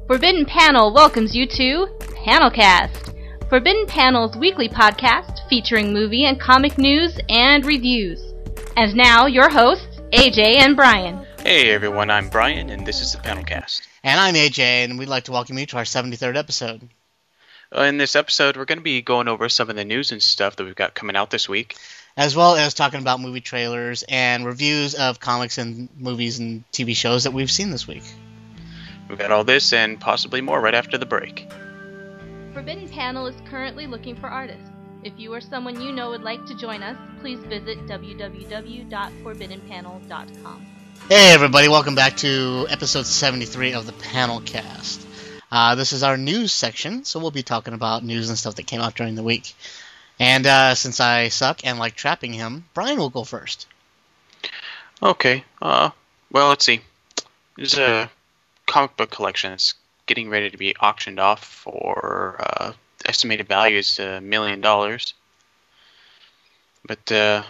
Forbidden Panel welcomes you to Panelcast, Forbidden Panel's weekly podcast featuring movie and comic news and reviews. And now, your hosts, AJ and Brian. Hey everyone, I'm Brian, and this is the Panelcast. And I'm AJ, and we'd like to welcome you to our 73rd episode. In this episode, we're going to be going over some of the news and stuff that we've got coming out this week. As well as talking about movie trailers and reviews of comics and movies and TV shows that we've seen this week. We've got all this and possibly more right after the break. Forbidden Panel is currently looking for artists. If you or someone you know would like to join us, please visit www.forbiddenpanel.com. Hey everybody, welcome back to episode 73 of the Panelcast. This is our news section, so we'll be talking about news and stuff that came out during the week. And since I suck and like trapping him, Brian will go first. Okay, well, let's see. There's a comic book collection that's getting ready to be auctioned off for estimated value is $1 million. But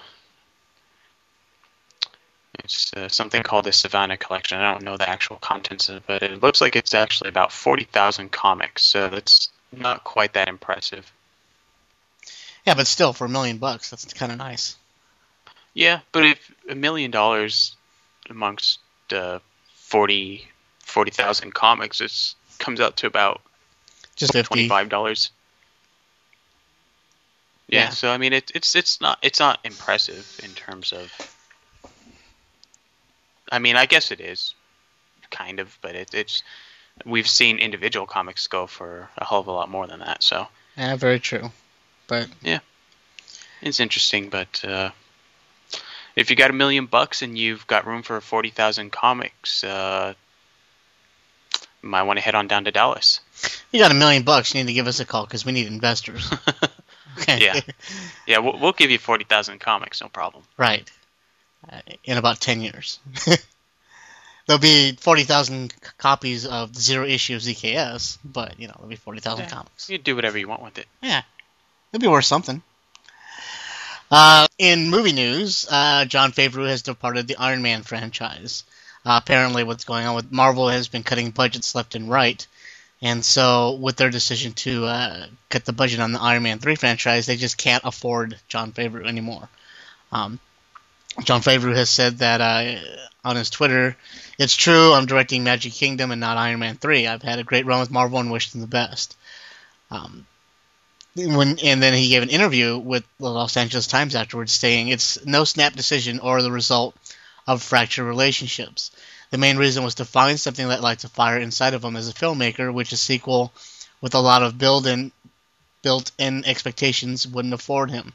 it's something called the Savannah Collection. I don't know the actual contents of it, but it looks like it's actually about 40,000 comics, so that's not quite that impressive. Yeah, but still, for $1 million, that's kind of nice. Yeah, but if $1 million amongst 40,000 comics, it comes out to about just $25. Yeah, so I mean, it's not impressive in terms of. I mean, I guess it is, kind of, but it's we've seen individual comics go for a hell of a lot more than that. So yeah, very true. But yeah, it's interesting. But if you got $1 million and you've got room for 40,000 comics, you might want to head on down to Dallas. You got $1 million, you need to give us a call because we need investors. Okay. Yeah, we'll give you 40,000 comics, no problem. Right. In about 10 years. There'll be 40,000 copies of the zero issue of ZKS, but, there'll be 40,000 comics. You do whatever you want with it. Yeah. It'll be worth something. In movie news, Jon Favreau has departed the Iron Man franchise. Apparently what's going on with Marvel has been cutting budgets left and right. And so with their decision to cut the budget on the Iron Man 3 franchise, they just can't afford Jon Favreau anymore. Jon Favreau has said that on his Twitter, "It's true, I'm directing Magic Kingdom and not Iron Man 3. I've had a great run with Marvel and wish them the best." And then he gave an interview with the Los Angeles Times afterwards saying, "It's no snap decision or the result of fractured relationships. The main reason was to find something that lights a fire inside of him as a filmmaker, which a sequel with a lot of built-in expectations wouldn't afford him."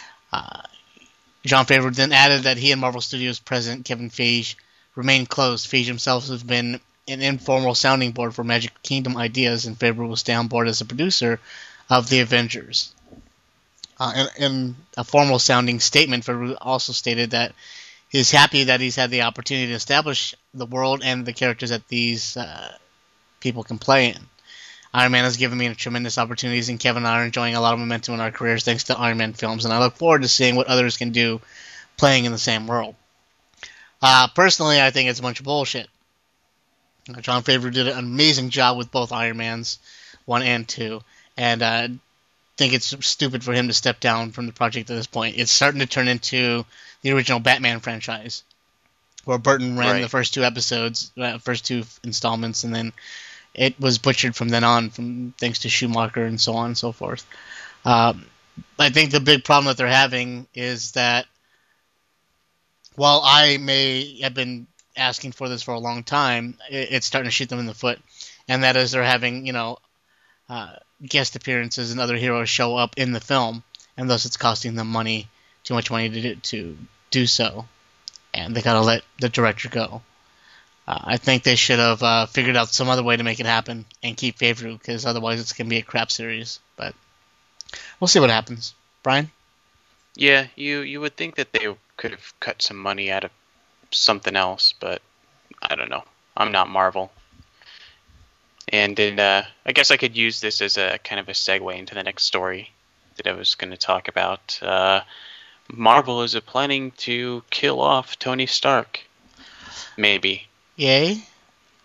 Jon Favreau then added that he and Marvel Studios president Kevin Feige remain close. Feige himself has been an informal sounding board for Magic Kingdom ideas, and Favreau will stay on board as a producer of the Avengers. In a formal sounding statement, Favreau also stated that he's happy that he's had the opportunity to establish the world and the characters that these people can play in. Iron Man has given me tremendous opportunities, and Kevin and I are enjoying a lot of momentum in our careers thanks to Iron Man films, and I look forward to seeing what others can do playing in the same world. Personally, I think it's a bunch of bullshit. Jon Favreau did an amazing job with both Iron Mans 1 and 2, and I think it's stupid for him to step down from the project at this point. It's starting to turn into the original Batman franchise, where Burton ran the first two episodes, first two installments, and then it was butchered from then on, thanks to Schumacher and so on and so forth. I think the big problem that they're having is that while I may have been asking for this for a long time, it's starting to shoot them in the foot. And that is they're having, guest appearances and other heroes show up in the film, and thus it's costing them too much money to do so. And they gotta let the director go. I think they should have figured out some other way to make it happen and keep Favreau, because otherwise it's going to be a crap series. But we'll see what happens. Brian? Yeah, you would think that they could have cut some money out of something else, but I don't know. I'm not Marvel. And then I guess I could use this as a kind of a segue into the next story that I was going to talk about. Marvel is planning to kill off Tony Stark. Maybe. Yay?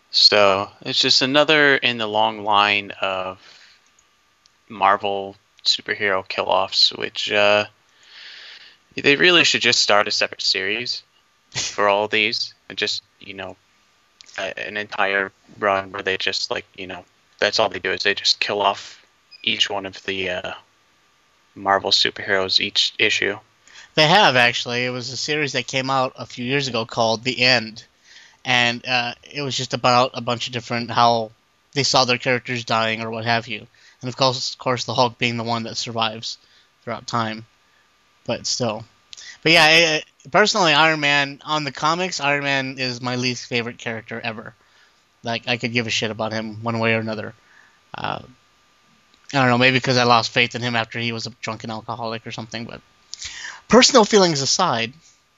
So it's just another in the long line of Marvel superhero kill-offs, which they really should just start a separate series for all these, and just an entire run where they just that's all they do is they just kill off each one of the Marvel superheroes each issue. They have, actually. It was a series that came out a few years ago called The End. And it was just about a bunch of different, how they saw their characters dying or what have you. And of course the Hulk being the one that survives throughout time. But still. But yeah, personally, Iron Man, on the comics, Iron Man is my least favorite character ever. Like, I could give a shit about him one way or another. I don't know, maybe because I lost faith in him after he was a drunken alcoholic or something, but personal feelings aside,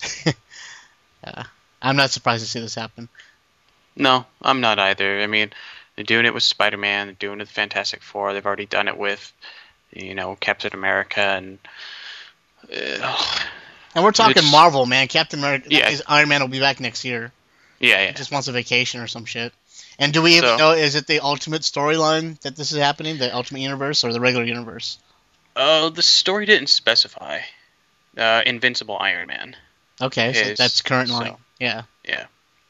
I'm not surprised to see this happen. No, I'm not either. I mean, they're doing it with Spider-Man, they're doing it with Fantastic Four, they've already done it with, Captain America, and... and we're talking Marvel, man. Captain America, yeah. Iron Man will be back next year. Yeah. He just wants a vacation or some shit. And do we even know, is it the Ultimate storyline that this is happening, the Ultimate Universe, or the regular universe? The story didn't specify. Invincible Iron Man. Okay, so that's current line. Yeah. Yeah.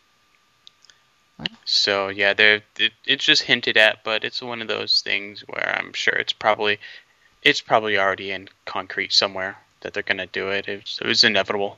So, yeah, it's just hinted at, but it's one of those things where I'm sure it's probably already in concrete somewhere that they're going to do it. It was inevitable.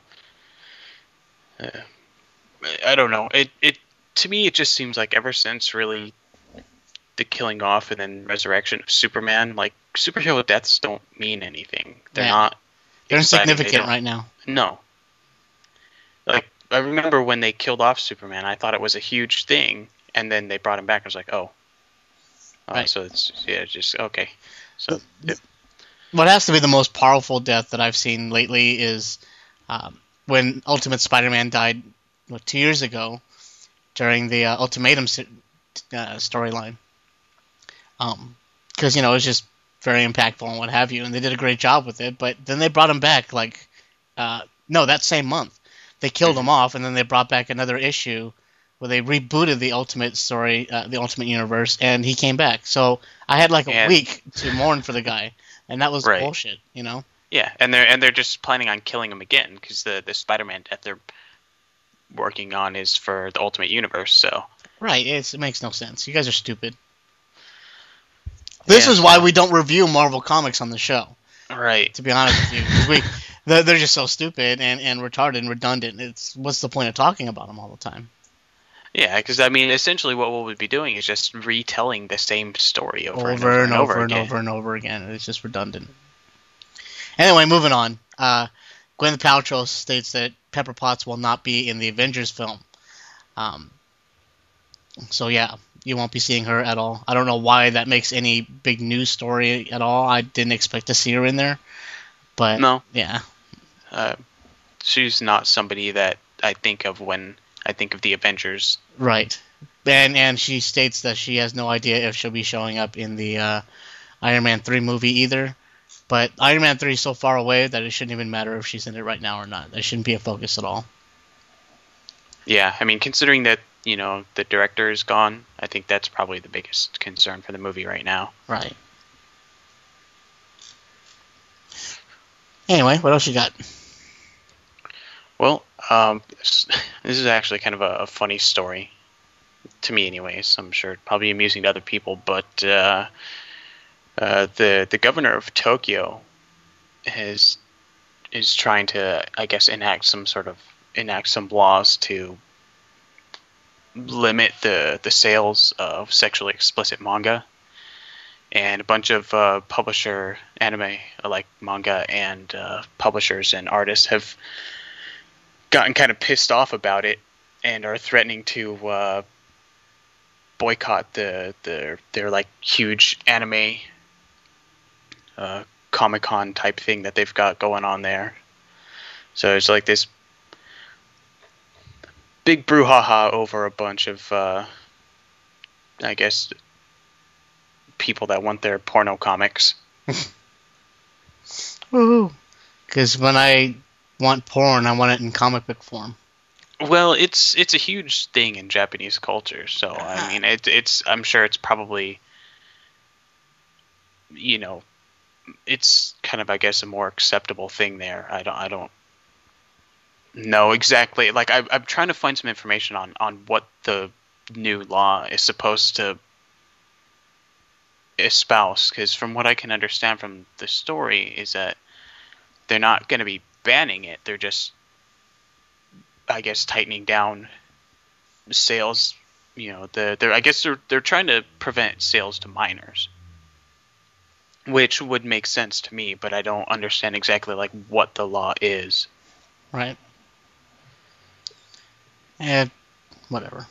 I don't know. It to me, it just seems like ever since really the killing off and then resurrection of Superman, like, superhero deaths don't mean anything. They're not. They're insignificant right now. No. Like, I remember when they killed off Superman, I thought it was a huge thing, and then they brought him back. I was like, oh. Right. So it's just okay. So what has to be the most powerful death that I've seen lately is when Ultimate Spider-Man died 2 years ago during the Ultimatum storyline. Because it was just very impactful and what have you, and they did a great job with it. But then they brought him back that same month. They killed him off, and then they brought back another issue where they rebooted the Ultimate story, the Ultimate Universe, and he came back. So I had a week to mourn for the guy, and that was bullshit, Yeah, and they're just planning on killing him again because the Spider-Man death they're working on is for the Ultimate Universe. So right, it makes no sense. You guys are stupid. This is why we don't review Marvel Comics on the show. Right. To be honest with you, they're just so stupid and retarded and redundant. What's the point of talking about them all the time? Yeah, because essentially what we'll be doing is just retelling the same story over and over again. It's just redundant. Anyway, moving on. Gwyneth Paltrow states that Pepper Potts will not be in the Avengers film. So yeah, you won't be seeing her at all. I don't know why that makes any big news story at all. I didn't expect to see her in there. But no. Yeah. She's not somebody that I think of when I think of the Avengers. Right. And she states that she has no idea if she'll be showing up in the Iron Man 3 movie either. But Iron Man 3 is so far away that it shouldn't even matter if she's in it right now or not. That shouldn't be a focus at all. Yeah, considering that, the director is gone, I think that's probably the biggest concern for the movie right now. Right. Anyway, what else you got? Well, this is actually kind of a funny story. To me, anyways. I'm sure probably amusing to other people, but the governor of Tokyo is trying to, I guess, enact some laws to limit the sales of sexually explicit manga. And a bunch of anime manga and publishers and artists have gotten kind of pissed off about it and are threatening to boycott their huge anime Comic-Con type thing that they've got going on there. So it's like this big brouhaha over a bunch of I guess people that want their porno comics. Woohoo! Because when I want porn, I want it in comic book form. Well, it's a huge thing in Japanese culture, so I mean, it's I'm sure it's probably, you know, it's kind of, I guess, a more acceptable thing there. I don't know exactly. Like I'm trying to find some information on what the new law is supposed to espouse, because from what I can understand from the story is that they're not going to be banning it. They're just, I guess, tightening down sales. You know, I guess they're trying to prevent sales to minors, which would make sense to me, but I don't understand exactly like what the law is. Right. Whatever.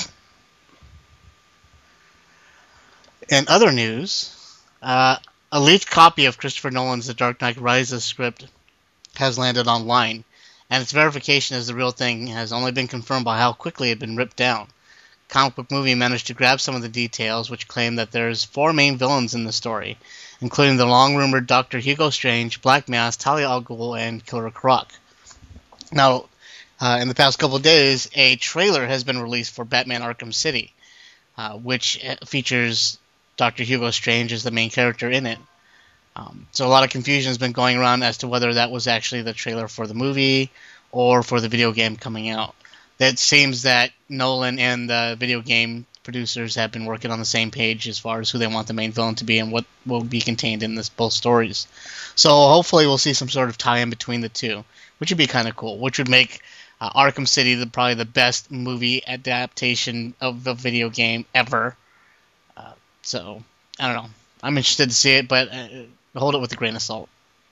In other news, a leaked copy of Christopher Nolan's The Dark Knight Rises script has landed online, and its verification as the real thing has only been confirmed by how quickly it had been ripped down. Comic Book Movie managed to grab some of the details, which claim that there's 4 main villains in the story, including the long-rumored Dr. Hugo Strange, Black Mask, Talia al Ghul, and Killer Croc. Now, in the past couple of days, a trailer has been released for Batman Arkham City, which features Dr. Hugo Strange as the main character in it. So a lot of confusion has been going around as to whether that was actually the trailer for the movie or for the video game coming out. It seems that Nolan and the video game producers have been working on the same page as far as who they want the main villain to be and what will be contained in both stories. So hopefully we'll see some sort of tie-in between the two, which would be kind of cool, which would make Arkham City probably the best movie adaptation of a video game ever. So, I don't know. I'm interested to see it, but hold it with a grain of salt.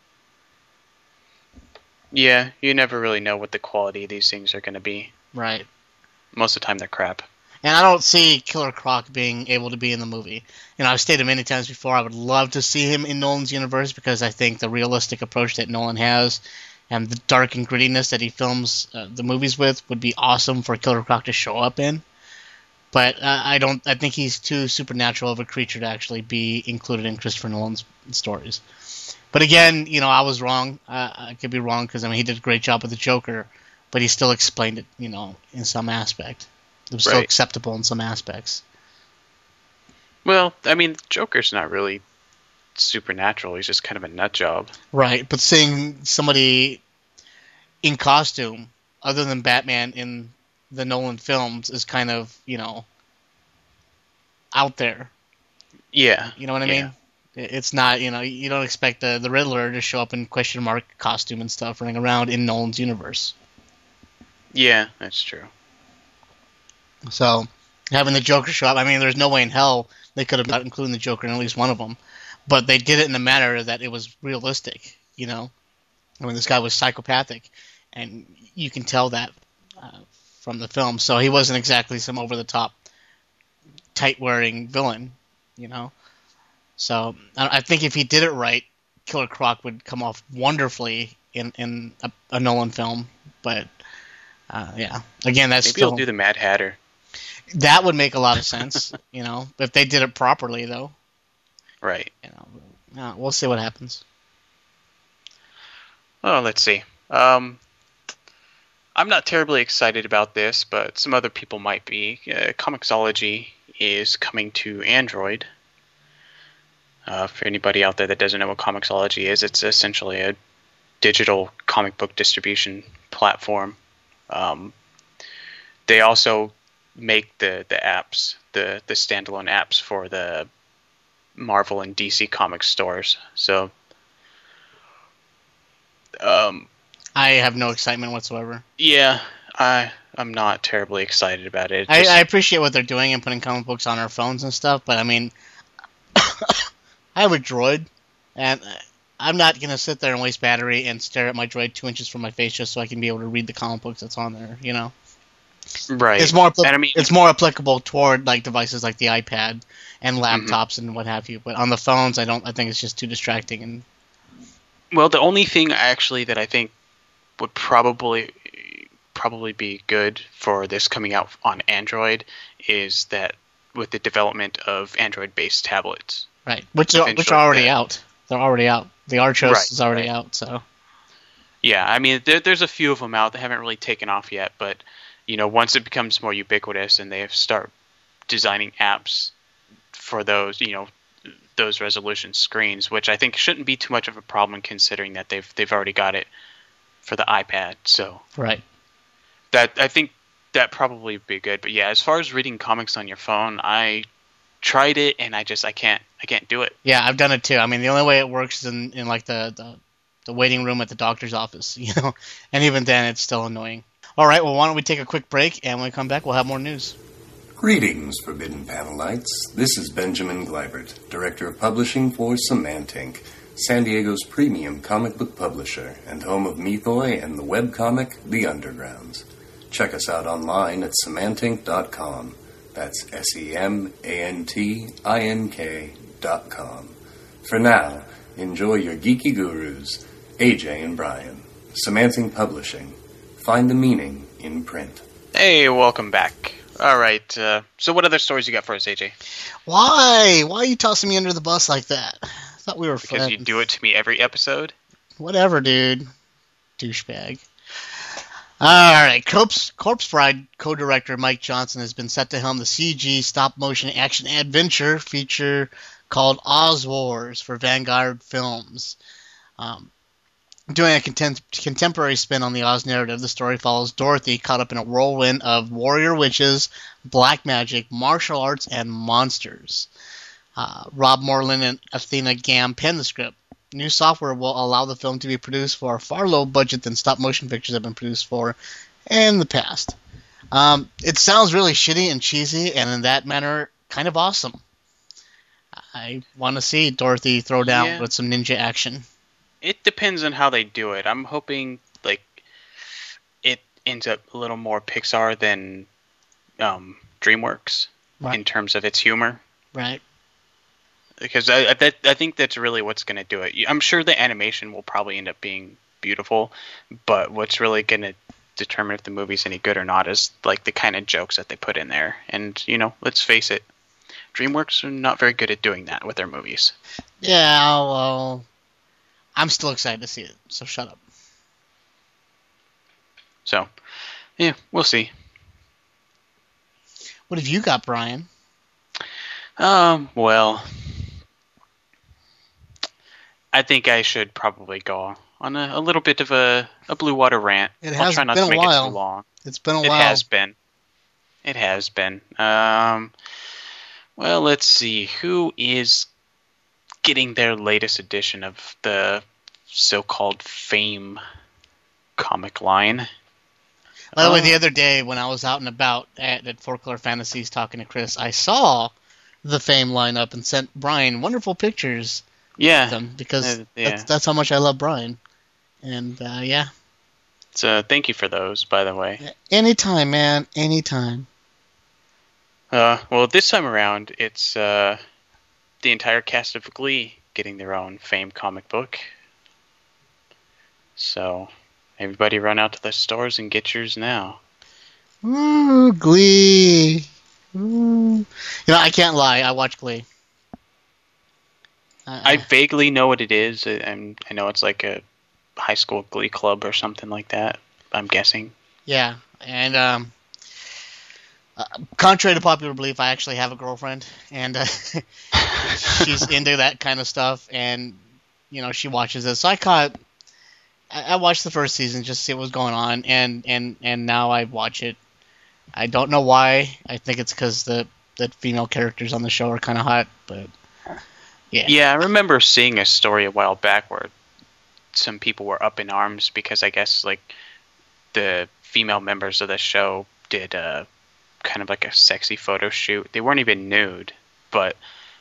Yeah, you never really know what the quality of these things are going to be. Right. Most of the time they're crap. And I don't see Killer Croc being able to be in the movie. You know, I've stated many times before I would love to see him in Nolan's universe because I think the realistic approach that Nolan has and the dark and grittiness that he films the movies with would be awesome for Killer Croc to show up in. But I think he's too supernatural of a creature to actually be included in Christopher Nolan's stories. But again, you know, I was wrong. I could be wrong because, I mean, he did a great job with the Joker, but he still explained it, you know, in some aspect. It was still acceptable in some aspects. Well, I mean, Joker's not really supernatural. He's just kind of a nut job. Right, but seeing somebody in costume, other than Batman in the Nolan films, is kind of, you know, out there. Yeah. You know what I mean? It's not, you know, you don't expect the Riddler to show up in question mark costume and stuff running around in Nolan's universe. Yeah, that's true. So, having the Joker show up, I mean, there's no way in hell they could have not included the Joker in at least one of them. But they did it in a manner that it was realistic, you know? I mean, this guy was psychopathic, and you can tell that from the film. So he wasn't exactly some over-the-top, tight-wearing villain, you know? So I think if he did it right, Killer Croc would come off wonderfully in a Nolan film. But, yeah. Again, that's Maybe he'll do the Mad Hatter. That would make a lot of sense, you know, if they did it properly, though. Right. You know, we'll see what happens. Oh, let's see. I'm not terribly excited about this, but some other people might be. Comixology is coming to Android. For anybody out there that doesn't know what Comixology is, it's essentially a digital comic book distribution platform. They also make the apps, the standalone apps for the Marvel and DC Comics stores. So I have no excitement whatsoever. Yeah, I'm not terribly excited about it. I appreciate what they're doing and putting comic books on our phones and stuff, but I mean, I have a Droid, and I'm not going to sit there and waste battery and stare at my Droid 2 inches from my face just so I can be able to read the comic books that's on there, you know? Right. It's more applicable toward like devices like the iPad and laptops and what have you, but on the phones, I think it's just too distracting. And well, the only thing actually that I think would probably be good for this coming out on Android is that with the development of Android-based tablets. Right, which are already out. They're already out. The Archos is already out, so. Yeah, I mean, there's a few of them out that haven't really taken off yet, but once it becomes more ubiquitous and they start designing apps for those, those resolution screens, which I think shouldn't be too much of a problem considering that they've already got it for the iPad. So right, that I think that probably would be good. But yeah, as far as reading comics on your phone, I tried it and I can't do it. Yeah, I've done it too. I mean, the only way it works is in like the waiting room at the doctor's office, and even then it's still annoying. All right, well, why don't we take a quick break, and when we come back, we'll have more news. Greetings, Forbidden Panelites. This is Benjamin Gleibert, Director of Publishing for Semantink, San Diego's premium comic book publisher and home of Mythoi and the webcomic The Undergrounds. Check us out online at semantink.com. That's SEMANTINK.com. For now, enjoy your geeky gurus, AJ and Brian. Semantink Publishing. Find the meaning in print. Hey, welcome back. All right, so what other stories you got for us, AJ? Why? Why are you tossing me under the bus like that? I thought we were friends. Because you do it to me every episode? Whatever, dude. Douchebag. Alright, Corpse Bride co-director Mike Johnson has been set to helm the CG stop-motion action adventure feature called Oz Wars for Vanguard Films. Doing a contemporary spin on the Oz narrative, the story follows Dorothy caught up in a whirlwind of warrior witches, black magic, martial arts, and monsters. Rob Moreland and Athena Gam penned the script. New software will allow the film to be produced for a far lower budget than stop-motion pictures have been produced for in the past. It sounds really shitty and cheesy, and in that manner, kind of awesome. I want to see Dorothy throw down with some ninja action. It depends on how they do it. I'm hoping it ends up a little more Pixar than DreamWorks in terms of its humor. Right. Because I think that's really what's going to do it. I'm sure the animation will probably end up being beautiful, but what's really going to determine if the movie's any good or not is the kind of jokes that they put in there. And let's face it, DreamWorks are not very good at doing that with their movies. Yeah, well, I'm still excited to see it, so shut up. So, yeah, we'll see. What have you got, Brian? Well, I think I should probably go on a little bit of a Blue Water rant. I'll try not to make it too long. It's been a while. It has been. Well, let's see. Who is getting their latest edition of the so-called Fame comic line? By the way, the other day when I was out and about at Four Color Fantasies talking to Chris, I saw the Fame lineup and sent Brian wonderful pictures. Yeah, them because that's how much I love Brian. And yeah. So thank you for those, by the way. Anytime, man. Anytime. Well, this time around, it's the entire cast of Glee getting their own Fame comic book. So everybody run out to the stores and get yours now. Ooh, Glee. Ooh. I can't lie. I watch Glee. I vaguely know what it is. I know it's like a high school Glee club or something like that, I'm guessing. Yeah, and contrary to popular belief, I actually have a girlfriend, and she's into that kind of stuff, and she watches it. So I watched the first season just to see what was going on, and now I watch it. I don't know why. I think it's because the female characters on the show are kind of hot, but yeah. Yeah, I remember seeing a story a while back where some people were up in arms because I guess the female members of the show did kind of like a sexy photo shoot. They weren't even nude, but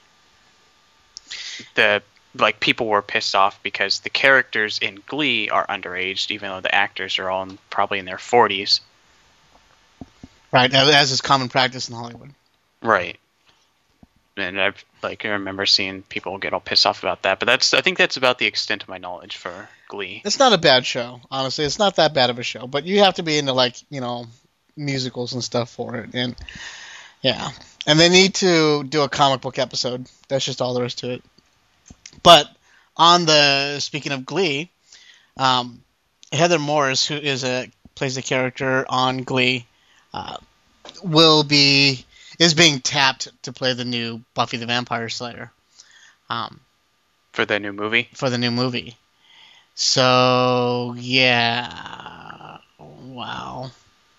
people were pissed off because the characters in Glee are underage, even though the actors are all probably in their 40s. Right, as is common practice in Hollywood. Right. And I remember seeing people get all pissed off about that, but I think that's about the extent of my knowledge for Glee. It's not a bad show, honestly. It's not that bad of a show, but you have to be into musicals and stuff for it, and yeah, and they need to do a comic book episode. That's just all there is to it. But speaking of Glee, Heather Morris, who plays a character on Glee, is being tapped to play the new Buffy the Vampire Slayer. For the new movie? So, yeah. Wow.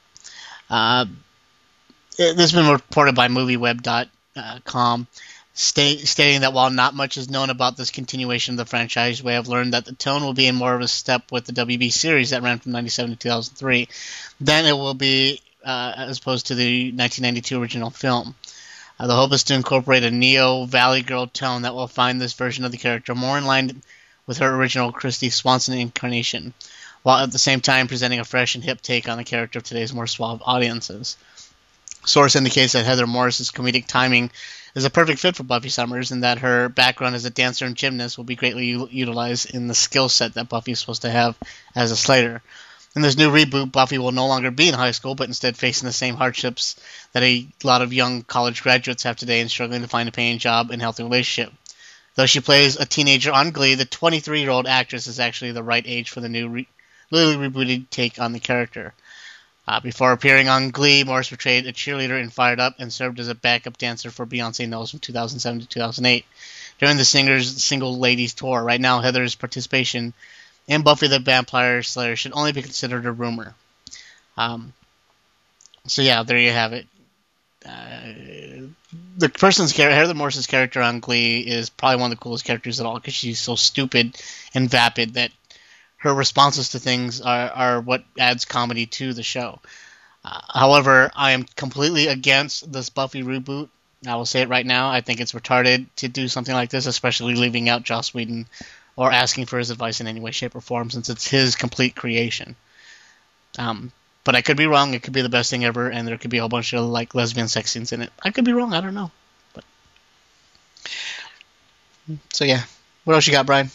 This has been reported by MovieWeb.com, stating that while not much is known about this continuation of the franchise, we have learned that the tone will be in more of a step with the WB series that ran from 1997 to 2003 than it will be as opposed to the 1992 original film. The hope is to incorporate a Neo Valley Girl tone that will find this version of the character more in line with her original Christy Swanson incarnation, while at the same time presenting a fresh and hip take on the character of today's more suave audiences. Source indicates that Heather Morris's comedic timing is a perfect fit for Buffy Summers, and that her background as a dancer and gymnast will be greatly utilized in the skill set that Buffy is supposed to have as a Slayer. In this new reboot, Buffy will no longer be in high school, but instead facing the same hardships that a lot of young college graduates have today and struggling to find a paying job and healthy relationship. Though she plays a teenager on Glee, the 23-year-old actress is actually the right age for the new newly rebooted take on the character. Before appearing on Glee, Morris portrayed a cheerleader in Fired Up and served as a backup dancer for Beyonce Knowles from 2007 to 2008 during the singer's Single Ladies Tour. Right now, Heather's participation in Buffy the Vampire Slayer should only be considered a rumor. So yeah, there you have it. Heather Morris's character on Glee is probably one of the coolest characters at all because she's so stupid and vapid that her responses to things are what adds comedy to the show. However, I am completely against this Buffy reboot. I will say it right now. I think it's retarded to do something like this, especially leaving out Joss Whedon or asking for his advice in any way, shape, or form, since it's his complete creation. But I could be wrong. It could be the best thing ever, and there could be a whole bunch of like lesbian sex scenes in it. I could be wrong. I don't know. But so yeah, what else you got, Brian?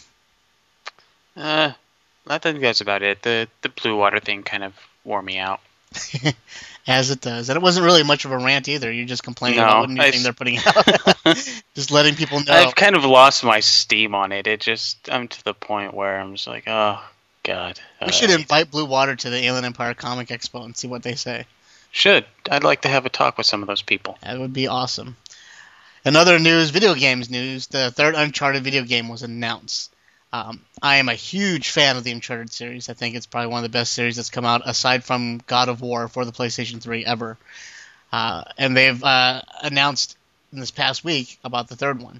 I think that's about it. The Blue Water thing kind of wore me out. As it does. And it wasn't really much of a rant either. You're just complaining about what new thing they're putting out. Just letting people know. I've kind of lost my steam on it. I'm to the point where I'm just like, oh, God. We should invite Blue Water to the Alien Empire Comic Expo and see what they say. Should. I'd like to have a talk with some of those people. That would be awesome. Another news, video games news. The third Uncharted video game was announced. I am a huge fan of the Uncharted series. I think it's probably one of the best series that's come out, aside from God of War for the PlayStation 3 ever. And they've announced in this past week about the third one.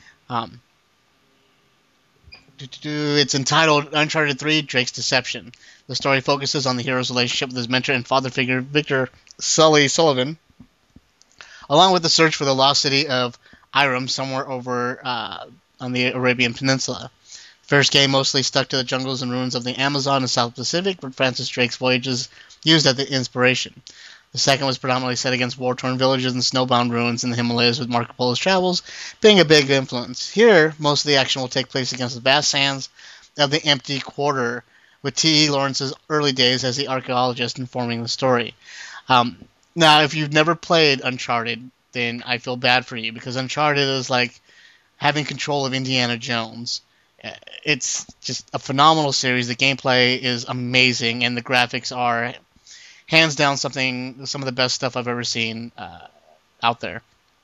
It's entitled Uncharted 3, Drake's Deception. The story focuses on the hero's relationship with his mentor and father figure, Victor Sully Sullivan, along with the search for the lost city of Irem somewhere over on the Arabian Peninsula. First game mostly stuck to the jungles and ruins of the Amazon and South Pacific, but Francis Drake's voyages used as the inspiration. The second was predominantly set against war-torn villages and snowbound ruins in the Himalayas, with Marco Polo's travels being a big influence. Here, most of the action will take place against the vast sands of the Empty Quarter, with T.E. Lawrence's early days as the archaeologist informing the story. Now, if you've never played Uncharted, then I feel bad for you, because Uncharted is like having control of Indiana Jones. It's just a phenomenal series. The gameplay is amazing, and the graphics are hands down some of the best stuff I've ever seen out there.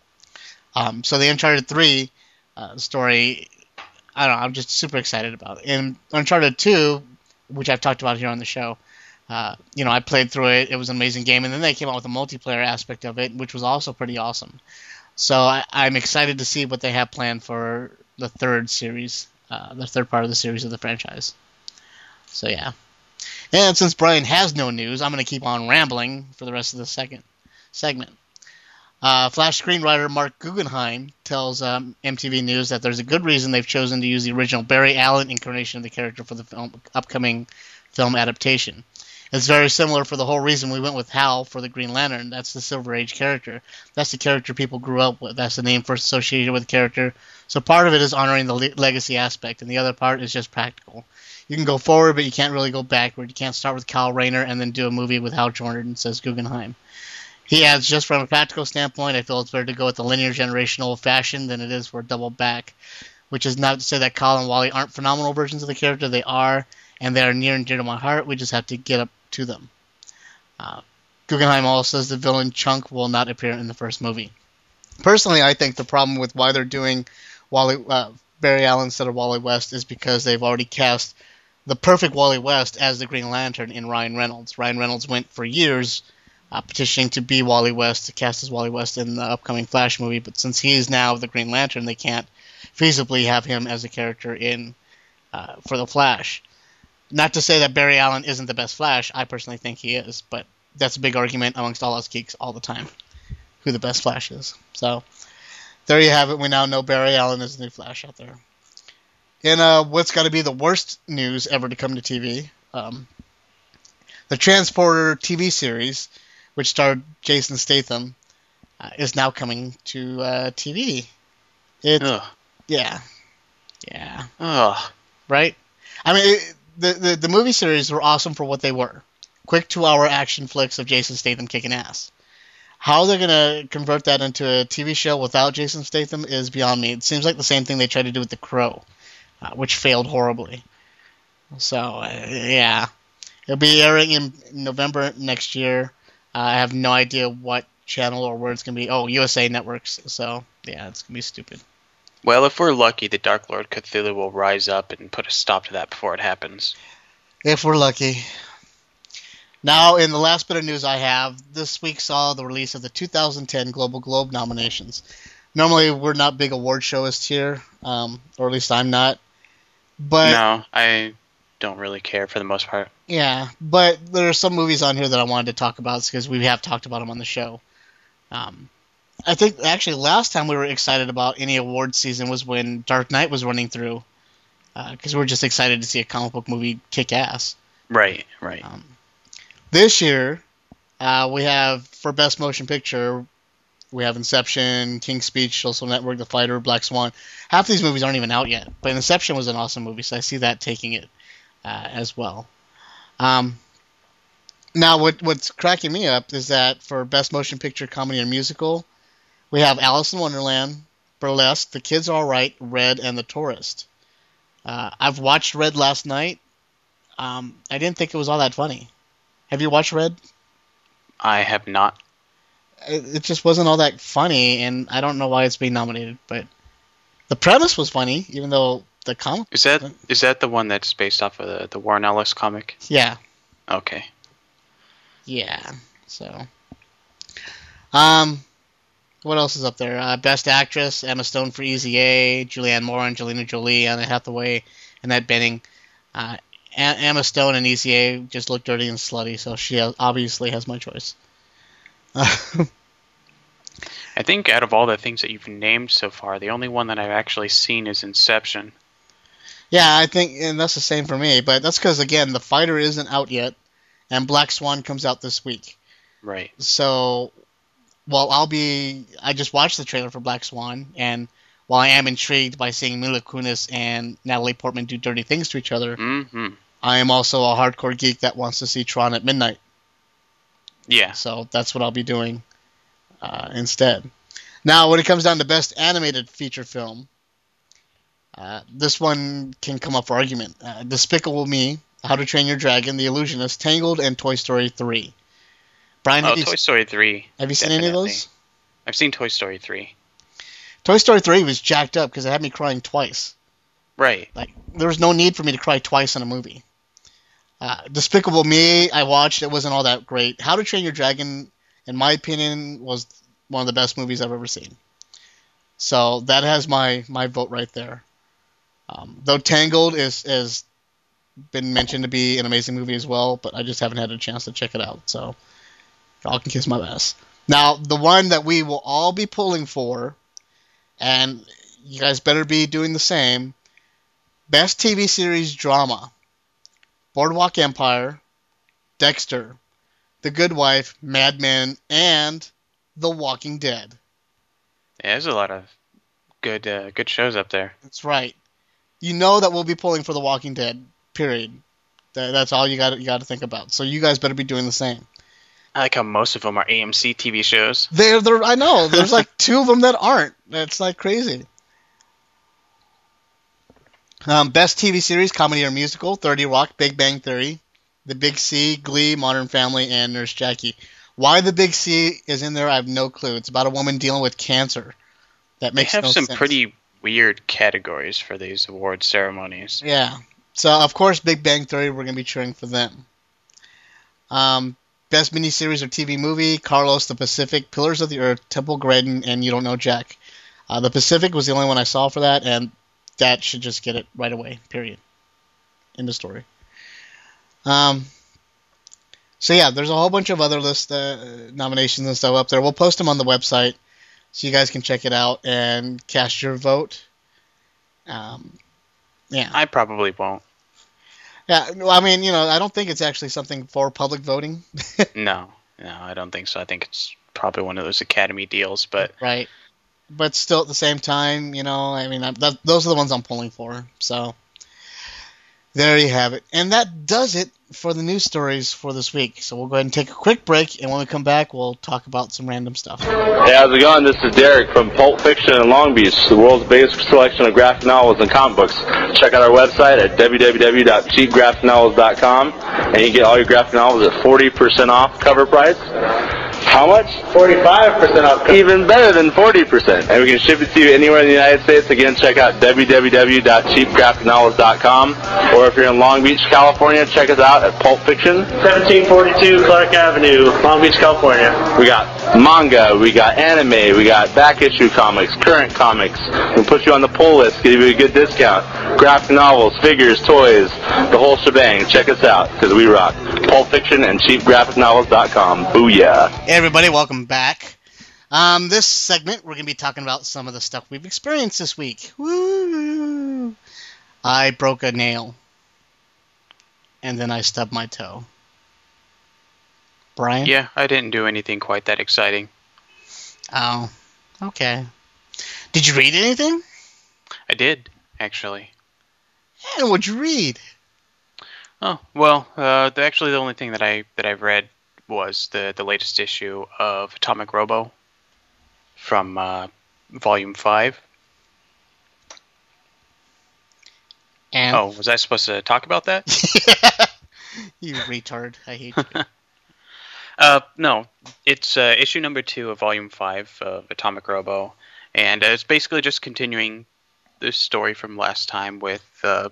So the Uncharted 3 story, I don't know, I'm just super excited about it. And Uncharted 2, which I've talked about here on the show, I played through it. It was an amazing game, and then they came out with a multiplayer aspect of it, which was also pretty awesome. So I'm excited to see what they have planned for the third series. The third part of the series of the franchise. So yeah. And since Brian has no news, I'm going to keep on rambling for the rest of the second segment. Flash screenwriter Mark Guggenheim tells MTV News that there's a good reason they've chosen to use the original Barry Allen incarnation of the character for the upcoming film adaptation. It's very similar for the whole reason we went with Hal for the Green Lantern. That's the Silver Age character. That's the character people grew up with. That's the name first associated with the character. So part of it is honoring the legacy aspect, and the other part is just practical. You can go forward, but you can't really go backward. You can't start with Kyle Rayner and then do a movie with Hal Jordan, says Guggenheim. He adds, just from a practical standpoint, I feel it's better to go with the linear generational fashion than it is for a double back, which is not to say that Kyle and Wally aren't phenomenal versions of the character. They are, and they are near and dear to my heart. We just have to get up to them. Guggenheim also says the villain Chunk will not appear in the first movie. Personally, I think the problem with why they're doing Barry Allen instead of Wally West is because they've already cast the perfect Wally West as the Green Lantern in Ryan Reynolds. Ryan Reynolds went for years petitioning to be Wally West, to cast as Wally West in the upcoming Flash movie, but since he is now the Green Lantern, they can't feasibly have him as a character in for the Flash. Not to say that Barry Allen isn't the best Flash. I personally think he is, but that's a big argument amongst all us geeks all the time, who the best Flash is. So there you have it. We now know Barry Allen is the new Flash out there. In what's got to be the worst news ever to come to TV, the Transporter TV series, which starred Jason Statham, is now coming to TV. Yeah. Ugh. Right? I mean, the movie series were awesome for what they were. Quick 2-hour action flicks of Jason Statham kicking ass. How they're going to convert that into a TV show without Jason Statham is beyond me. It seems like the same thing they tried to do with The Crow, which failed horribly. So, yeah. It'll be airing in November next year. I have no idea what channel or where it's going to be. Oh, USA Networks. So, yeah, it's going to be stupid. Well, if we're lucky, the Dark Lord Cthulhu will rise up and put a stop to that before it happens. If we're lucky. Now, in the last bit of news I have, this week saw the release of the 2010 Global Globe nominations. Normally, we're not big award showists here, or at least I'm not. But no, I don't really care for the most part. Yeah, but there are some movies on here that I wanted to talk about because we have talked about them on the show. I think, actually, last time we were excited about any award season was when Dark Knight was running through, because we were just excited to see a comic book movie kick ass. Right. This year, we have, for Best Motion Picture, we have Inception, King's Speech, Social Network, The Fighter, Black Swan. Half these movies aren't even out yet, but Inception was an awesome movie, so I see that taking it as well. Now, what's cracking me up is that for Best Motion Picture, Comedy, or Musical, we have Alice in Wonderland, Burlesque, The Kids Are All Right, Red, and The Tourist. I've watched Red last night. I didn't think it was all that funny. Have you watched Red? I have not. It just wasn't all that funny, and I don't know why it's being nominated, but the premise was funny, even though the comic... Is that the one that's based off of the Warren Ellis comic? Yeah. Okay. Yeah, so... what else is up there? Best Actress, Emma Stone for Easy A, Julianne Moore, Angelina Jolie, Anne Hathaway, Annette Bening. Emma Stone and Easy A just look dirty and slutty, so she obviously has my choice. I think out of all the things that you've named so far, the only one that I've actually seen is Inception. Yeah, I think, and that's the same for me, but that's because, again, The Fighter isn't out yet, and Black Swan comes out this week. Right. So, I just watched the trailer for Black Swan, and while I am intrigued by seeing Mila Kunis and Natalie Portman do dirty things to each other, I am also a hardcore geek that wants to see Tron at midnight. Yeah. So that's what I'll be doing instead. Now, when it comes down to Best Animated Feature Film, this one can come up for argument. Despicable Me, How to Train Your Dragon, The Illusionist, Tangled, and Toy Story 3. Brian, Toy Story 3. Have you seen any of those? I've seen Toy Story 3. Toy Story 3 was jacked up because it had me crying twice. Right. Like, there was no need for me to cry twice in a movie. Despicable Me, I watched. It wasn't all that great. How to Train Your Dragon, in my opinion, was one of the best movies I've ever seen. So that has my vote right there. Though Tangled is been mentioned to be an amazing movie as well, but I just haven't had a chance to check it out. So y'all can kiss my ass. Now, the one that we will all be pulling for, and you guys better be doing the same, Best TV Series Drama. Boardwalk Empire, Dexter, The Good Wife, Mad Men, and The Walking Dead. Yeah, there's a lot of good shows up there. That's right. You know that we'll be pulling for The Walking Dead, period. That's all you got to think about. So you guys better be doing the same. I like how most of them are AMC TV shows. I know. There's like 2 of them that aren't. That's like crazy. Best TV series, comedy or musical: 30 Rock, Big Bang Theory, The Big C, Glee, Modern Family, and Nurse Jackie. Why The Big C is in there, I have no clue. It's about a woman dealing with cancer. That makes no sense. They have some pretty weird categories for these award ceremonies. Yeah. So, of course, Big Bang Theory, we're going to be cheering for them. Best miniseries or TV movie: Carlos, The Pacific, Pillars of the Earth, Temple Grandin, and You Don't Know Jack. The Pacific was the only one I saw for that, and that should just get it right away, period. End of story. So yeah, there's a whole bunch of other list nominations and stuff up there. We'll post them on the website so you guys can check it out and cast your vote. Yeah. I probably won't. Yeah, I mean, I don't think it's actually something for public voting. No, I don't think so. I think it's probably one of those Academy deals, but... Right. But still, at the same time, I mean, those are the ones I'm pulling for. So, there you have it. And that does it for the news stories for this week. So we'll go ahead and take a quick break, and when we come back, we'll talk about some random stuff. Hey, how's it going? This is Derek from Pulp Fiction in Long Beach, the world's biggest selection of graphic novels and comic books. Check out our website at www.cheapgraphicnovels.com, and you get all your graphic novels at 40% off cover price. How much? 45% off. Even better than 40%. And we can ship it to you anywhere in the United States. Again, check out www.cheapgraphicnovels.com. Or if you're in Long Beach, California, check us out at Pulp Fiction, 1742 Clark Avenue, Long Beach, California. We got manga, we got anime, we got back issue comics, current comics. We'll put you on the pull list, give you a good discount. Graphic novels, figures, toys, the whole shebang. Check us out, because we rock. Pulp Fiction and cheapgraphicnovels.com. Booyah. Hey everybody, welcome back. This segment, we're going to be talking about some of the stuff we've experienced this week. Woo! I broke a nail. And then I stubbed my toe. Brian? Yeah, I didn't do anything quite that exciting. Oh, okay. Did you read anything? I did, actually. And what'd you read? Oh, well, actually the only thing that I've read was the latest issue of Atomic Robo from Volume 5. And oh, was I supposed to talk about that? You retard. I hate you. No, it's issue number 2 of Volume 5 of Atomic Robo, and it's basically just continuing the story from last time with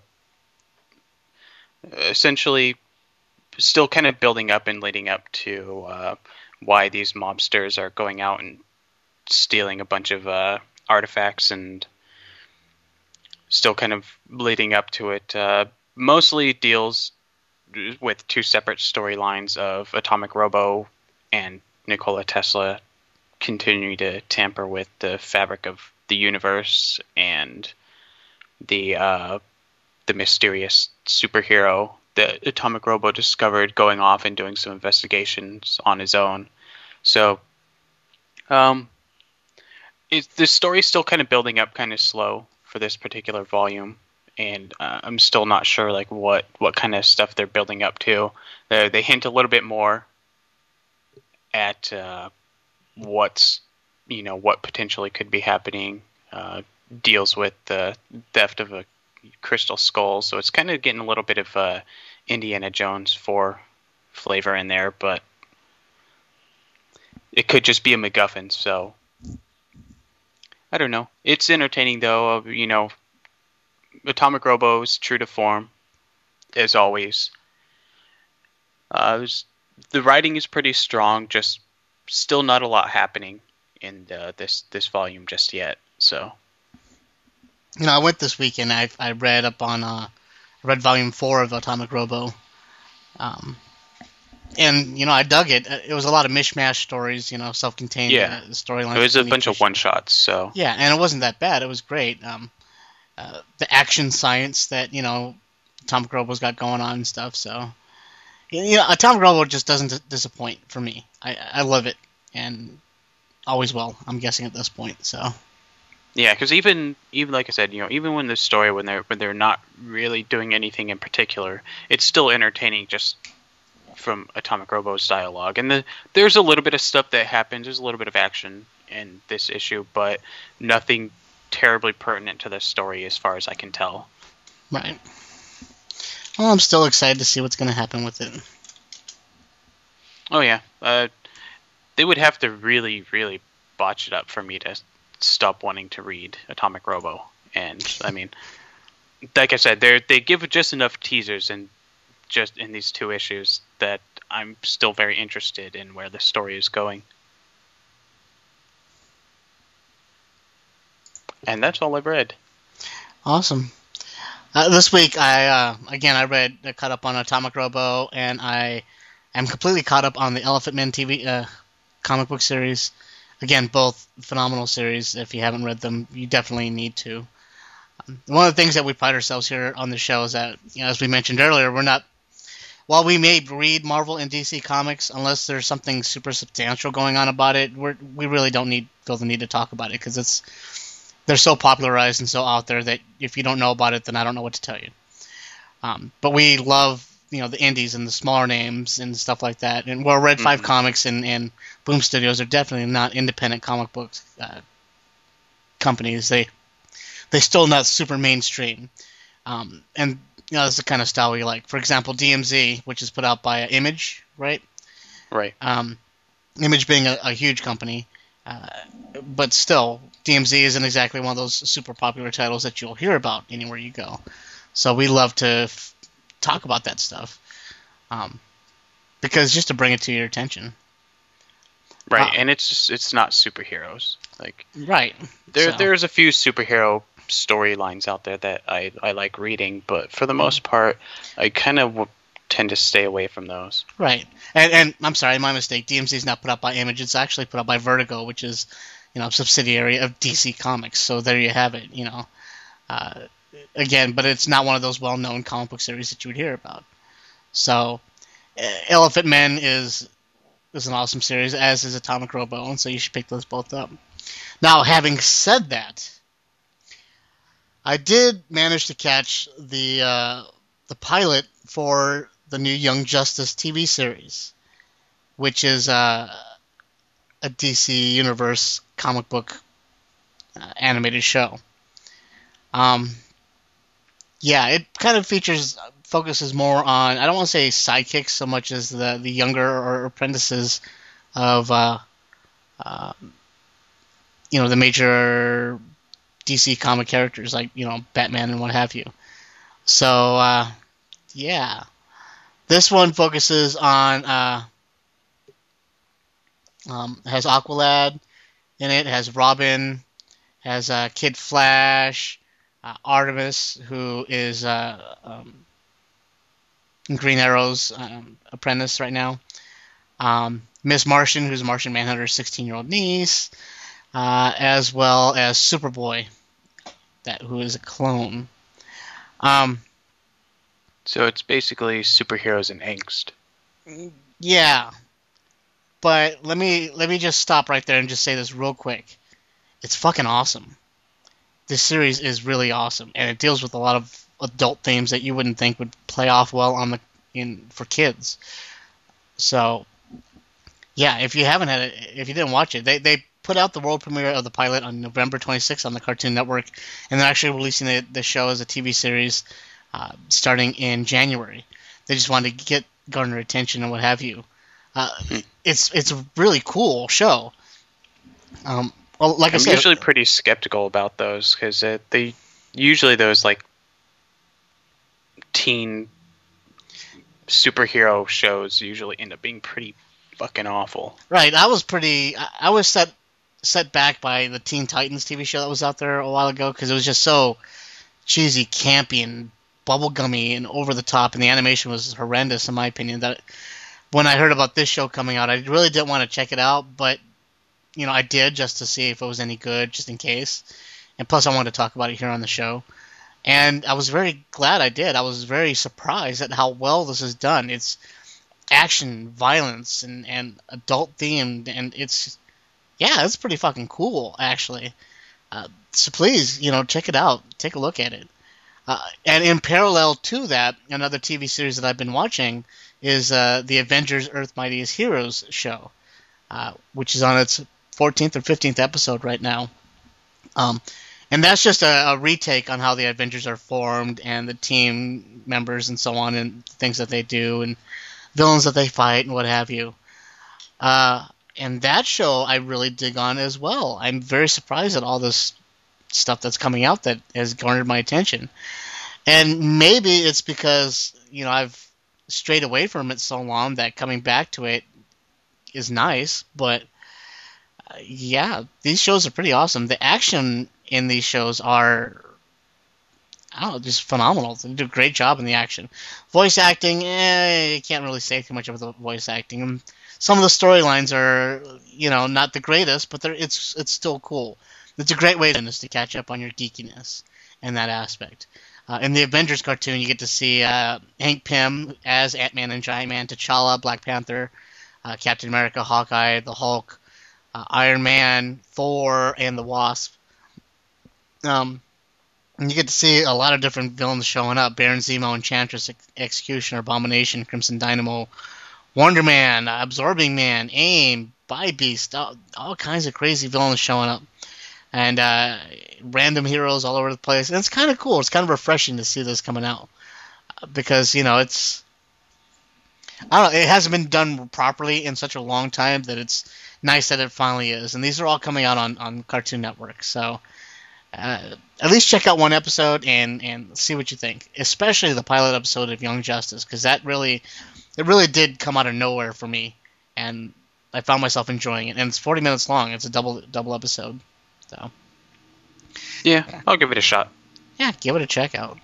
essentially still kind of building up and leading up to why these mobsters are going out and stealing a bunch of artifacts, and still kind of leading up to it. Mostly deals with 2 separate storylines of Atomic Robo and Nikola Tesla continuing to tamper with the fabric of the universe, and the mysterious superhero that Atomic Robo discovered going off and doing some investigations on his own. So, the story's still kind of building up kind of slow for this particular volume, and I'm still not sure like what kind of stuff they're building up to. They hint a little bit more at what potentially could be happening. Deals with the theft of a crystal skull, so it's kind of getting a little bit of Indiana Jones 4 flavor in there, but it could just be a MacGuffin, so I don't know. It's entertaining though. Atomic Robo's true to form, as always. The writing is pretty strong, just still not a lot happening in this volume just yet, so. I went this weekend. I read up on read Volume 4 of Atomic Robo, and I dug it. It was a lot of mishmash stories, self-contained storylines. It was a bunch of one-shots, so yeah, and it wasn't that bad. It was great. The action science that Atomic Robo's got going on and stuff. So Atomic Robo just doesn't disappoint for me. I love it, and always will. I'm guessing at this point. So. Yeah, because even like I said, even when the story when they're not really doing anything in particular, it's still entertaining just from Atomic Robo's dialogue. And there's a little bit of stuff that happens. There's a little bit of action in this issue, but nothing terribly pertinent to the story as far as I can tell. Right. Well, I'm still excited to see what's going to happen with it. Oh yeah, they would have to really, really botch it up for me to stop wanting to read Atomic Robo. And I mean, like I said, they give just enough teasers and just in these 2 issues that I'm still very interested in where the story is going. And that's all I've read. Awesome. This week, I caught up on Atomic Robo, and I am completely caught up on the Elephant Men TV comic book series. Again, both phenomenal series. If you haven't read them, you definitely need to. One of the things that we pride ourselves here on the show is that, as we mentioned earlier, we're not. While we may read Marvel and DC comics, unless there's something super substantial going on about it, we really don't feel the need to talk about it because they're so popularized and so out there that if you don't know about it, then I don't know what to tell you. But we love, the indies and the smaller names and stuff like that. And Red 5 Comics and Boom Studios are definitely not independent comic books companies. They're still not super mainstream. And that's the kind of style we like. For example, DMZ, which is put out by Image, right? Right. Image being a huge company. But still, DMZ isn't exactly one of those super popular titles that you'll hear about anywhere you go. So we love to talk about that stuff. Because just to bring it to your attention. Right, and it's not superheroes. Right. There's a few superhero storylines out there that I like reading, but for the most part, I kind of tend to stay away from those. Right. And I'm sorry, my mistake. DMZ is not put out by Image. It's actually put out by Vertigo, which is, a subsidiary of DC Comics. So there you have it, Again, but it's not one of those well-known comic book series that you would hear about. So Elephant Men is an awesome series, as is Atomic Robo, and so you should pick those both up. Now, having said that, I did manage to catch the pilot for the new Young Justice TV series, which is a DC Universe comic book animated show. It kind of focuses more on, I don't want to say sidekicks so much as the younger or apprentices of the major DC comic characters like, Batman and what have you. So, this one focuses on, has Aqualad in it, has Robin, has Kid Flash, Artemis, who is Green Arrow's apprentice right now, Miss Martian, who's Martian Manhunter's 16-year-old niece, as well as Superboy, who is a clone. So it's basically superheroes and angst. Yeah. But let me just stop right there and just say this real quick. It's fucking awesome. This series is really awesome, and it deals with a lot of adult themes that you wouldn't think would play off well for kids. So, yeah, if you didn't watch it, they put out the world premiere of the pilot on November 26th on the Cartoon Network, and they're actually releasing the show as a TV series starting in January. They just wanted to garner attention and what have you. It's a really cool show. Well, like I said, I'm usually pretty skeptical about those because they usually those like teen superhero shows usually end up being pretty fucking awful. Right. I was set back by the Teen Titans TV show that was out there a while ago because it was just so cheesy, campy, and bubblegummy and over the top, and the animation was horrendous in my opinion. That when I heard about this show coming out, I really didn't want to check it out, but I did just to see if it was any good, just in case. And plus, I wanted to talk about it here on the show. And I was very glad I did. I was very surprised at how well this is done. It's action, violence, and adult themed, and it's pretty fucking cool, actually. So please, check it out. Take a look at it. And in parallel to that, another TV series that I've been watching is the Avengers Earth Mightiest Heroes show, which is on its 14th or 15th episode right now. And And that's just a retake on how the Avengers are formed and the team members and so on and things that they do and villains that they fight and what have you. And that show I really dig on as well. I'm very surprised at all this stuff that's coming out that has garnered my attention. And maybe it's because, I've strayed away from it so long that coming back to it is nice. But, yeah, these shows are pretty awesome. The action in these shows are, just phenomenal. They do a great job in the action. Voice acting, you can't really say too much about the voice acting. Some of the storylines are, not the greatest, but it's still cool. It's a great way to catch up on your geekiness in that aspect. In the Avengers cartoon, you get to see Hank Pym as Ant-Man and Giant Man, T'Challa, Black Panther, Captain America, Hawkeye, the Hulk, Iron Man, Thor, and the Wasp. And you get to see a lot of different villains showing up. Baron Zemo, Enchantress, Executioner, Abomination, Crimson Dynamo, Wonder Man, Absorbing Man, AIM, Beast, all kinds of crazy villains showing up. And random heroes all over the place. And it's kind of cool. It's kind of refreshing to see this coming out. Because, it's... I don't know, it hasn't been done properly in such a long time that it's nice that it finally is. And these are all coming out on Cartoon Network. So... at least check out one episode and see what you think, especially the pilot episode of Young Justice, because it really did come out of nowhere for me, and I found myself enjoying it. And it's 40 minutes long; it's a double episode. So yeah, I'll give it a shot. Yeah, give it a check out.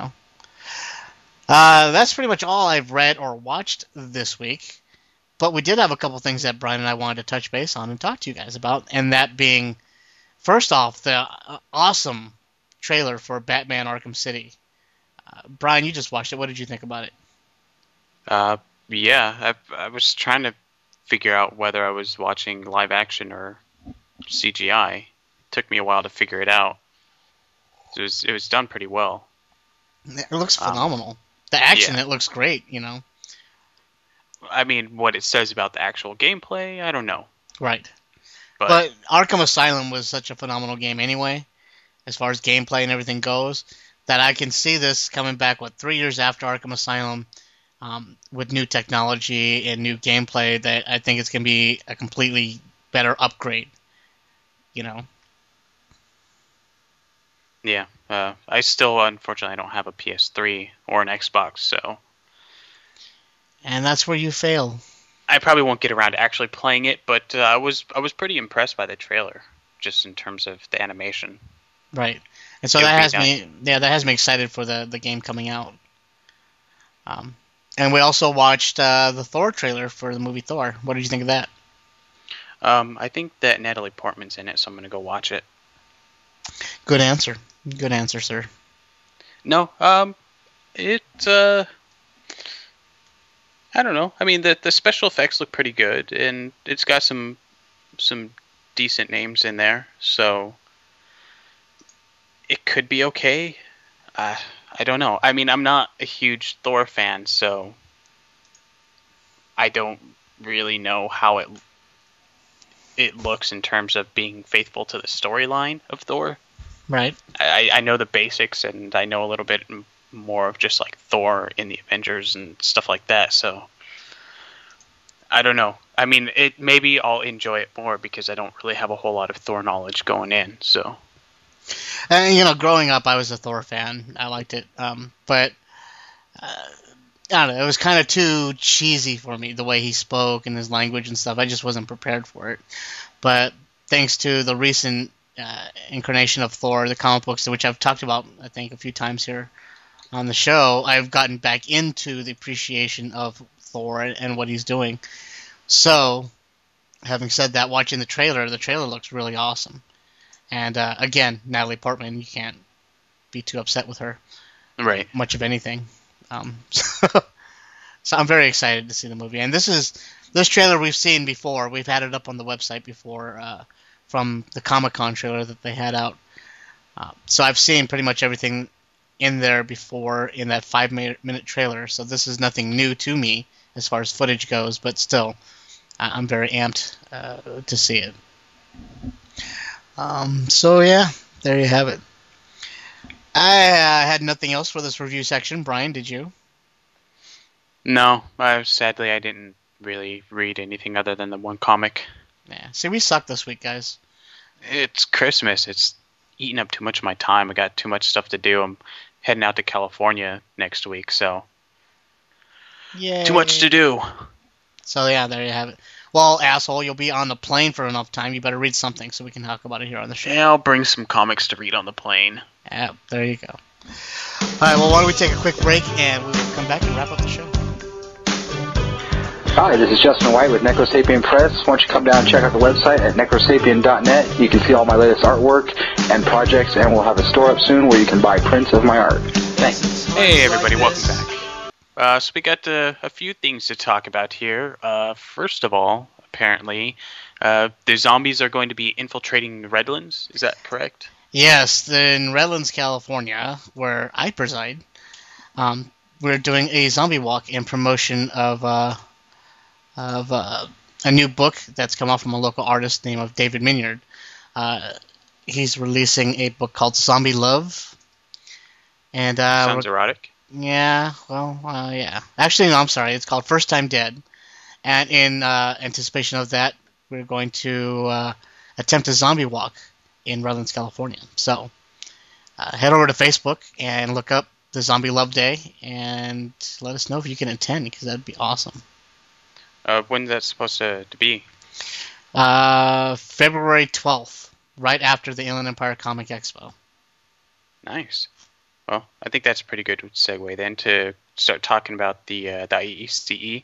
That's pretty much all I've read or watched this week. But we did have a couple things that Brian and I wanted to touch base on and talk to you guys about, and that being. First off, the awesome trailer for Batman Arkham City. Brian, you just watched it. What did you think about it? Yeah, I was trying to figure out whether I was watching live action or CGI. It took me a while to figure it out. It was done pretty well. It looks phenomenal. The action, it looks great, I mean, what it says about the actual gameplay, I don't know. Right. But Arkham Asylum was such a phenomenal game anyway, as far as gameplay and everything goes, that I can see this coming back, 3 years after Arkham Asylum, with new technology and new gameplay, that I think it's going to be a completely better upgrade, Yeah, I still, unfortunately, I don't have a PS3 or an Xbox, so... And that's where you fail. I probably won't get around to actually playing it, but I was pretty impressed by the trailer, just in terms of the animation. Right, and so that has me excited for the game coming out. And we also watched the Thor trailer for the movie Thor. What did you think of that? I think that Natalie Portman's in it, so I'm going to go watch it. Good answer, sir. No, I don't know. I mean, the special effects look pretty good, and it's got some decent names in there, so it could be okay. I don't know. I mean, I'm not a huge Thor fan, so I don't really know how it looks in terms of being faithful to the storyline of Thor. Right. I know the basics, and I know a little bit more of just like Thor in the Avengers and stuff like that, so I don't know. I mean, maybe I'll enjoy it more because I don't really have a whole lot of Thor knowledge going in, so. And, growing up, I was a Thor fan. I liked it. But, I don't know, it was kind of too cheesy for me, the way he spoke and his language and stuff. I just wasn't prepared for it. But thanks to the recent incarnation of Thor, the comic books, which I've talked about, I think, a few times here on the show, I've gotten back into the appreciation of Thor and what he's doing. So, having said that, watching the trailer looks really awesome. And again, Natalie Portman, you can't be too upset with her. Right. Much of anything. So I'm very excited to see the movie. And this trailer we've seen before. We've had it up on the website before from the Comic-Con trailer that they had out. So I've seen pretty much everything in there before in that 5-minute trailer. So this is nothing new to me as far as footage goes, but still, I'm very amped to see it. So yeah, there you have it. I had nothing else for this review section. Brian, did you? No, sadly I didn't really read anything other than the one comic. Yeah. See, we suck this week, guys. It's Christmas. It's eating up too much of my time. I got too much stuff to do. I'm heading out to California next week, so Yay. too much to do. So yeah, there you have it. Well, asshole, you'll be on the plane for enough time. You better read something so we can talk about it here on the show. Yeah, I'll bring some comics to read on the plane. Yeah, there you go. All right, well, why don't we take a quick break, and we will come back and wrap up the show. Hi, this is Justin White with Necrosapien Press. Why don't you come down and check out the website at necrosapien.net. You can see all my latest artwork and projects, and we'll have a store up soon where you can buy prints of my art. Thanks. Hey, everybody, welcome back. So we got a few things to talk about here. First of all, apparently, the zombies are going to be infiltrating Redlands. Is that correct? Yes, in Redlands, California, where I preside, we're doing a zombie walk in promotion of a new book that's come out from a local artist named David Minyard. He's releasing a book called Zombie Love. And sounds erotic. Yeah, well, yeah. Actually, no, I'm sorry. It's called First Time Dead. And in anticipation of that, we're going to attempt a zombie walk in Redlands, California. So head over to Facebook and look up the Zombie Love Day and let us know if you can attend, because that'd be awesome. When's that supposed to be? February 12th, right after the Inland Empire Comic Expo. Nice. Well, I think that's a pretty good segue then to start talking about the IECE.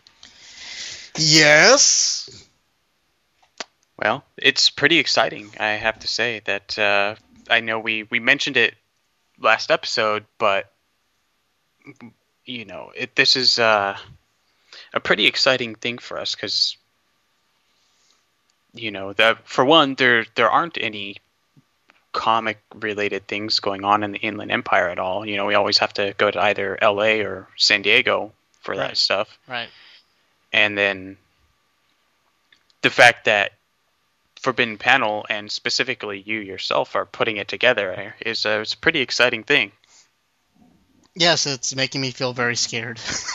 Yes. Well, it's pretty exciting, I have to say. That I know we mentioned it last episode, but you know, this is a pretty exciting thing for us because, you know, for one, there aren't any comic-related things going on in the Inland Empire at all. You know, we always have to go to either LA or San Diego for that stuff. Right. And then the fact that Forbidden Panel, and specifically you yourself, are putting it together is it's a pretty exciting thing. Yes, it's making me feel very scared.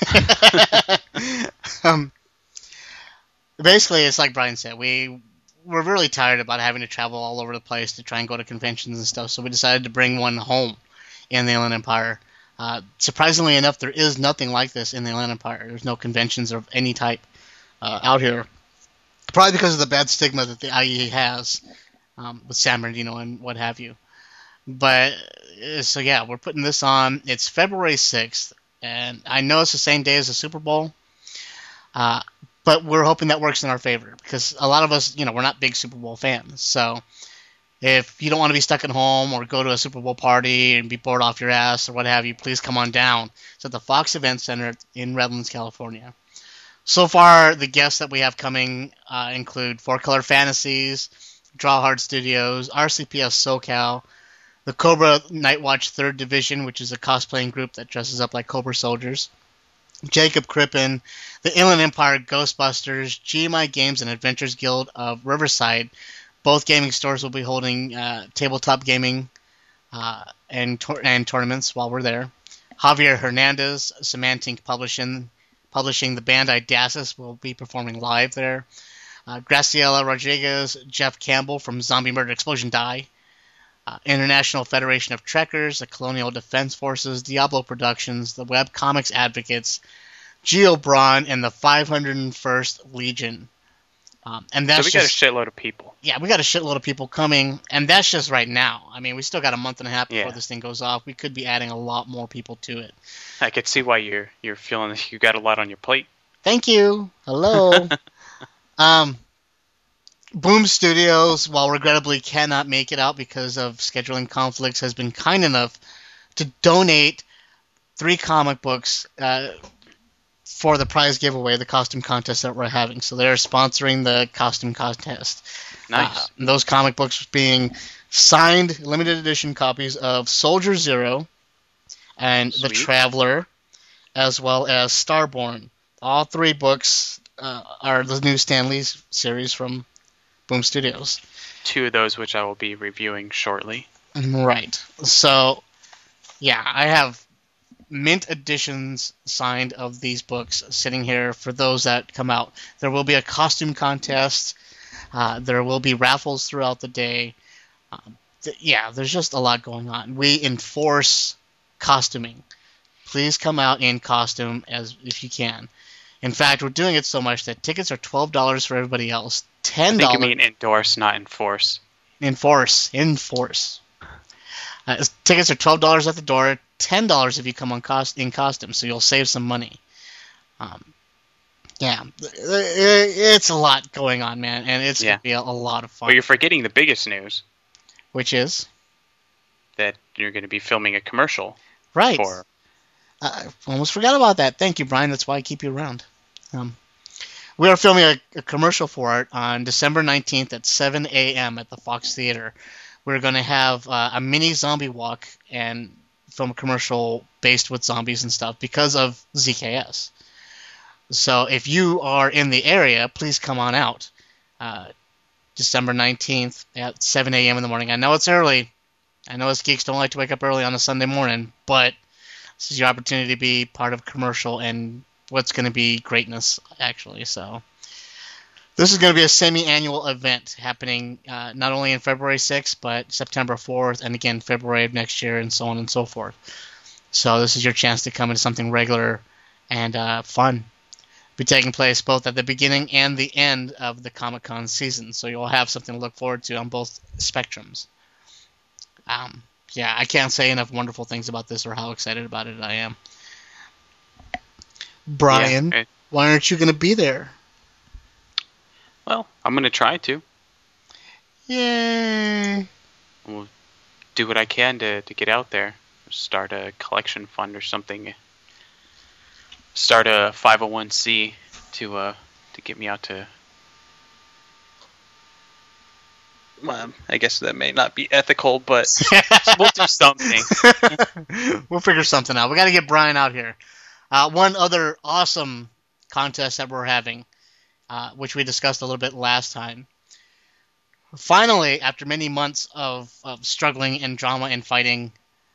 Basically, it's like Brian said, we're really tired about having to travel all over the place to try and go to conventions and stuff, so we decided to bring one home in the Inland Empire. Surprisingly enough, there is nothing like this in the Inland Empire. There's no conventions of any type out here. Probably because of the bad stigma that the IE has with San Bernardino and what have you. But, so yeah, we're putting this on. It's February 6th, and I know it's the same day as the Super Bowl, but we're hoping that works in our favor, because a lot of us, you know, we're not big Super Bowl fans. So if you don't want to be stuck at home or go to a Super Bowl party and be bored off your ass or what have you, please come on down. It's at the Fox Event Center in Redlands, California. So far, the guests that we have coming include 4-Color Fantasies, Draw Hard Studios, RCPS SoCal, the Cobra Nightwatch 3rd Division, which is a cosplaying group that dresses up like Cobra soldiers, Jacob Crippen, the Inland Empire Ghostbusters, GMI Games and Adventures Guild of Riverside. Both gaming stores will be holding tabletop gaming and tournaments while we're there. Javier Hernandez, Symantec Publishing the band Idasis, will be performing live there. Graciela Rodriguez, Jeff Campbell from Zombie Murder Explosion Die, International Federation of Trekkers, the Colonial Defense Forces, Diablo Productions, the Web Comics Advocates, Geo Braun, and the 501st Legion. And that's so we got a shitload of people. Yeah, we got a shitload of people coming, and that's just right now. I mean, we still got a month and a half before this thing goes off. We could be adding a lot more people to it. I could see why you're feeling that you got a lot on your plate. Thank you. Hello. Boom Studios, while regrettably cannot make it out because of scheduling conflicts, has been kind enough to donate 3 comic books for the prize giveaway, the costume contest that we're having. So they're sponsoring the costume contest. Nice. Those comic books being signed limited edition copies of Soldier Zero and Sweet. The Traveler, as well as Starborn. All 3 books are the new Stan Lee series from Boom Studios. 2 of those which I will be reviewing shortly. Right. So, yeah, I have mint editions signed of these books sitting here for those that come out. There will be a costume contest. There will be raffles throughout the day. There's just a lot going on. We enforce costuming. Please come out in costume if you can. In fact, we're doing it so much that tickets are $12 for everybody else. $10. I think you mean endorse, not enforce. Enforce. Tickets are $12 at the door. $10 if you come in costume, so you'll save some money. It's a lot going on, man, and it's going to be a lot of fun. But you're forgetting the biggest news. Which is? That you're going to be filming a commercial. Right. I almost forgot about that. Thank you, Brian. That's why I keep you around. We are filming a commercial for it on December 19th at 7 a.m. at the Fox Theater. We're going to have a mini zombie walk and film a commercial based with zombies and stuff because of ZKS. So if you are in the area, please come on out. December 19th at 7 a.m. in the morning. I know it's early. I know us geeks don't like to wake up early on a Sunday morning, but this is your opportunity to be part of a commercial and what's going to be greatness, actually. So this is going to be a semi-annual event happening not only in February 6th, but September 4th, and again February of next year, and so on and so forth. So this is your chance to come into something regular and fun. Be taking place both at the beginning and the end of the Comic-Con season, so you'll have something to look forward to on both spectrums. I can't say enough wonderful things about this or how excited about it I am. Brian, why aren't you going to be there? Well, I'm going to try to. Yay! We'll do what I can to get out there. Start a collection fund or something. Start a 501c to get me out to. Well, I guess that may not be ethical, but we'll do something. We'll figure something out. We got to get Brian out here. One other awesome contest that we're having, which we discussed a little bit last time. Finally, after many months of struggling and drama and fighting,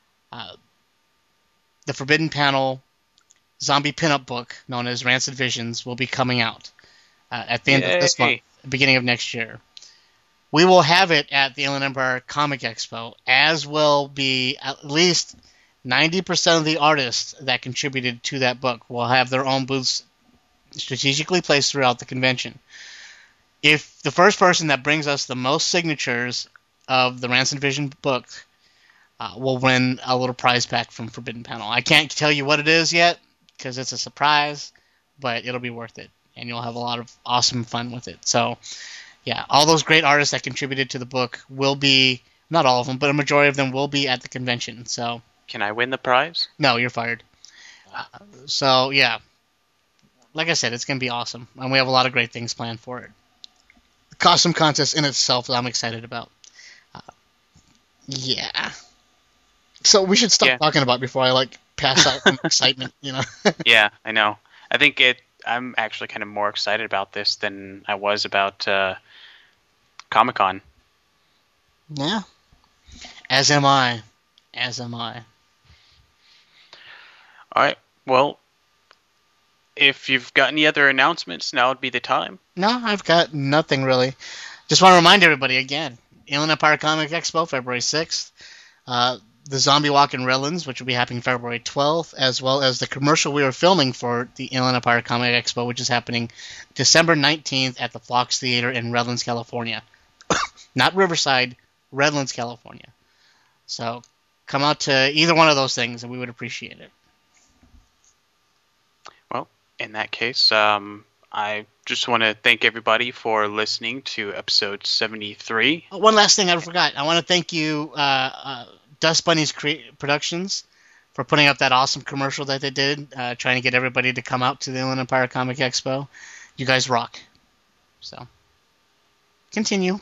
the Forbidden Panel zombie pinup book known as Rancid Visions will be coming out at the end of this month, beginning of next year. We will have it at the Inland Empire Comic Expo, as will be at least 90% of the artists that contributed to that book will have their own booths strategically placed throughout the convention. If the first person that brings us the most signatures of the Rancid Vision book will win a little prize pack from Forbidden Panel. I can't tell you what it is yet because it's a surprise, but it'll be worth it, and you'll have a lot of awesome fun with it. So, yeah, all those great artists that contributed to the book will be, not all of them, but a majority of them will be at the convention. So, can I win the prize? No, you're fired. So, yeah, like I said, it's going to be awesome, and we have a lot of great things planned for it. The costume contest in itself I'm excited about. So we should stop talking about it before I pass out from excitement, Yeah, I know. I think I'm actually kind of more excited about this than I was about Comic-Con. Yeah. As am I. All right. Well, if you've got any other announcements, now would be the time. No, I've got nothing really. Just want to remind everybody again, Inland Empire Comic Expo, February 6th. The Zombie Walk in Redlands, which will be happening February 12th, as well as the commercial we are filming for the Inland Empire Comic Expo, which is happening December 19th at the Fox Theater in Redlands, California. Not Riverside, Redlands, California. So come out to either one of those things, and we would appreciate it. Well, in that case, I just want to thank everybody for listening to episode 73. One last thing I forgot. I want to thank you, Dust Bunnies Productions, for putting up that awesome commercial that they did, trying to get everybody to come out to the Inland Empire Comic Expo. You guys rock. So, continue.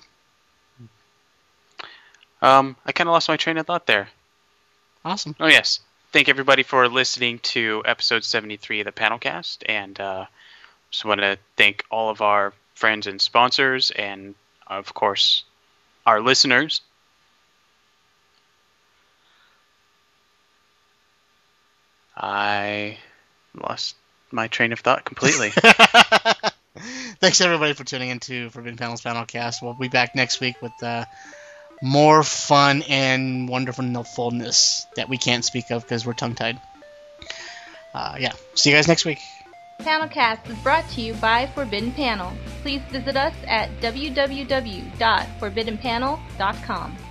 I kind of lost my train of thought there. Awesome. Oh, yes. Thank everybody for listening to episode 73 of the Panelcast, and just want to thank all of our friends and sponsors, and, of course, our listeners. I lost my train of thought completely. Thanks everybody for tuning into Forbidden Panels Panelcast. We'll be back next week with more fun and wonderfulness that we can't speak of because we're tongue-tied. See you guys next week. Panelcast is brought to you by Forbidden Panel. Please visit us at www.forbiddenpanel.com.